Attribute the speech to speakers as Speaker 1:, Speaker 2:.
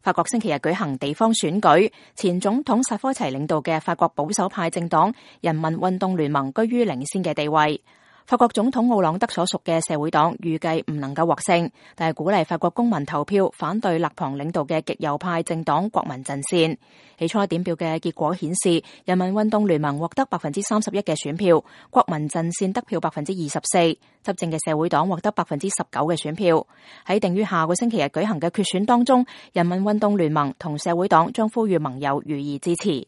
Speaker 1: 法國星期日舉行地方選舉，前總統薩科齊領導嘅法國保守派政黨人民運動聯盟居於領先嘅地位。法國總統奧朗德所屬嘅社會黨預計唔能夠獲勝，但係鼓勵法國公民投票反對勒龐領導嘅極右派政黨國民陣線。起初點票嘅結果顯示，人民運動聯盟獲得31%嘅選票，國民陣線得票24%，執政嘅社會黨獲得19%嘅選票。喺定於下個星期日舉行嘅決選當中，人民運動聯盟同社會黨將呼籲盟友予以支持。